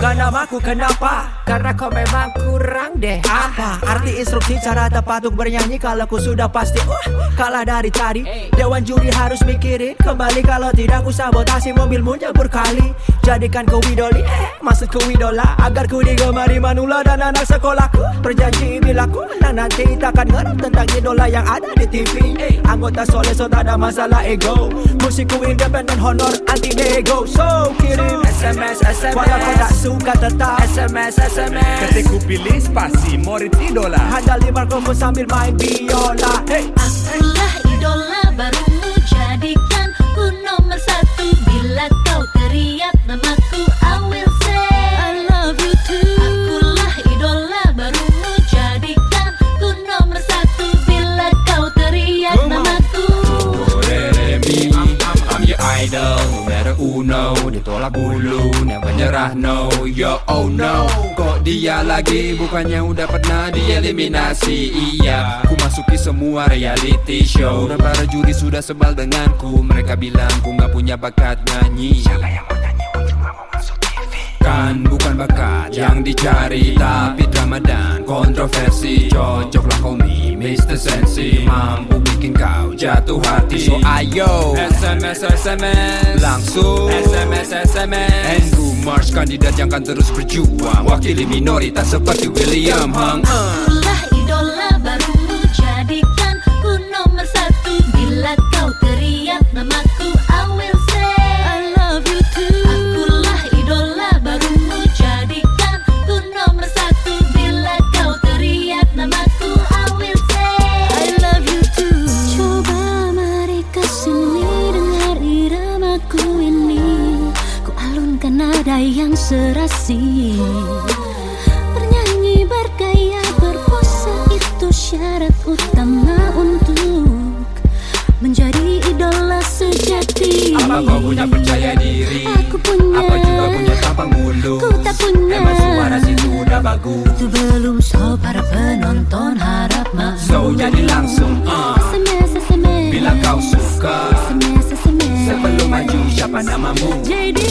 suka namaku, kenapa? Karena kau memang kurang deh. Apa arti instruksi cara tepat untuk bernyanyi kalau ku sudah pasti kalah dari tadi? Dewan juri harus mikirin kembali, kalau tidak ku sabotasi mobilmu jabur kali. Jadikan ku idoli, maksud ku idola, agar ku digemari manula dan anak sekolahku. Berjanji bila ku menang nanti takkan ngerti tentang idola yang ada di TV. Anggota soleh so tak ada masalah ego, musikku independen honor anti nego. So kirim SMS walau kau tak suka tetap SMS. Ketika ku pilih spasi Morit idola, handal di mikrofon sambil main biola. Akulah idola barumu, jadikan ku nomor satu. Bila kau teriak namaku, I will say I love you too. Akulah idola barumu, jadikan ku nomor satu. Bila kau teriak namaku. I'm your idol, numero uno. Ditolak dulu, never nyerah no. Yo oh no, kok dia lagi? Bukannya udah pernah dieliminasi? Iya, ku masuki semua reality show, dan para juri sudah sebal denganku. Mereka bilang ku gak punya bakat nyanyi. Siapa yang mau nyanyi cuma mau masuk TV? Kan bukan bakat yang dicari, tapi drama dan kontroversi. Cocoklah kau Mr. Sensi, mampu bikin kau jatuh hati. So ayo SMS langsung SMS. And ku Mars, kandidat yang kan terus berjuang, wakili minoritas seperti William Hung. Akulah idola barumu, jadikan ku nomor satu. Bila kau teriak namaku, I will say I love you too. Akulah idola barumu, jadikan ku nomor satu. Bila kau teriak namaku, I will say I love you too. Coba mari kesini, dengar iramaku ini. Ku alunkan nada yang serasi. Bernyanyi bergaya berpose itu syarat utama untuk menjadi idola sejati. Apa kau punya percaya diri? Aku punya. Apa juga punya tampang mulus? Ku tak punya. Emang suara situ udah bagus? Itu belum, so para penonton harap maklum. So jadi langsung SMS. bila kau suka, SMS. sebelum maju siapa namamu? Jadi